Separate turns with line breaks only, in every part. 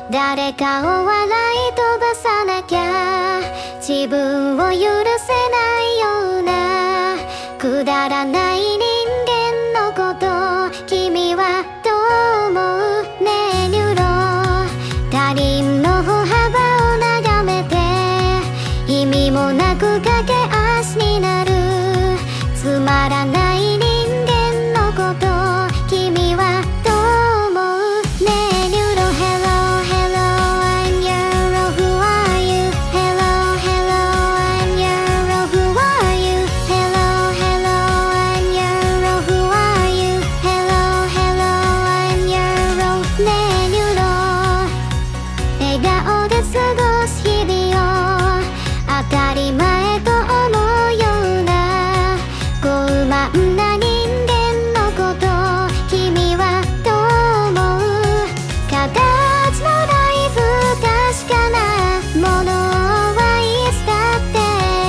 誰かを笑い飛ばさなきゃ自分を許せないようなくだらない人間のこと君はどう思うねえニュロ他人の歩幅を眺めて意味もなく駆け足になるつまらない人間のこと君はどう思うねえニュロ Hello Hello I'm Euro Who are you Hello Hello I'm Euro Who are you Hello Hello I'm Euro Who are you Hello Hello I'm Euro ねえニュロ笑顔で過ごす日々を当たり前と思うような傲慢な人間のこと君はどう思う形のない不確かなものはいつだって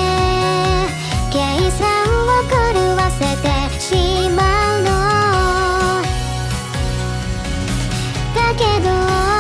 計算を狂わせてしまうのだけど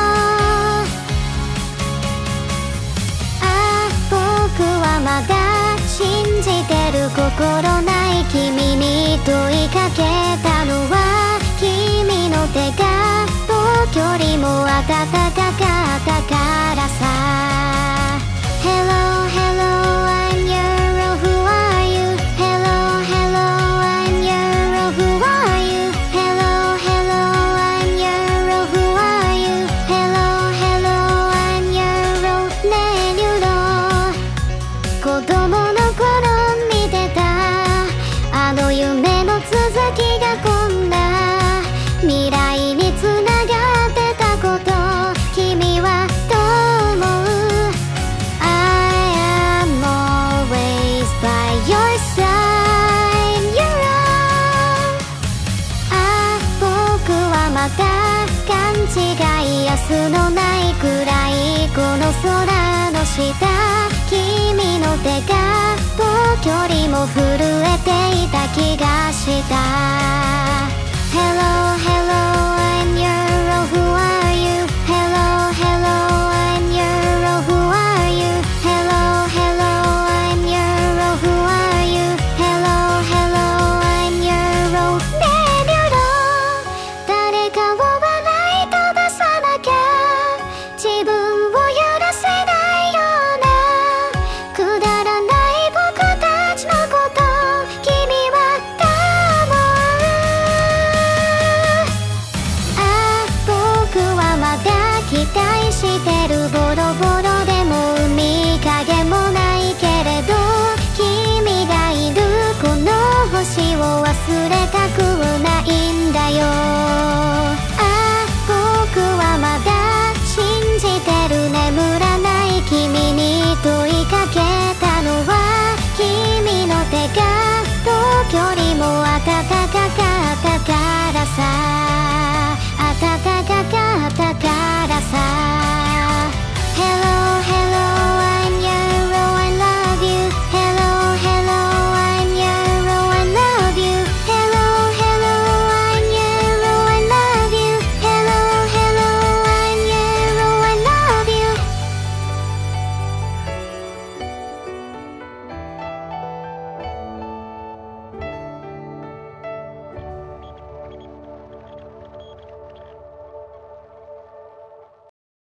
僕はまだ信じてる心ない君に問いかけたのは君の手が遠距離も暖かかったからさ Hello Hello I'm Euro Who are you Hello Hello I'm Euro Who are you Hello Hello I'm Euro Who are you Hello Hello I'm Euro ねえニュロ子供の頃見てたあの夢の続きがこんな未来につながってたこと君はどう思う I am always by your side You're wrong 僕はまた勘違いやすのないくらいこの空の下君の手が遠距離も震えていた気がした Hello Hello I'm Euro Who are you Hello Hello I'm Euro Who are you Hello Hello I'm Euro Who are you Hello Hello I'm Euro ねえニュロ誰かを笑い飛ばさなきゃ自分を許せないようなくだらない僕たちのこと君はどう思う僕はまだ期待してるボロボロでも海影もないけれど君がいるこの星を忘れたくないんだよ僕はまだ信じてる眠らない君に問いかけたのは君の手が遠距離も暖かかったからさ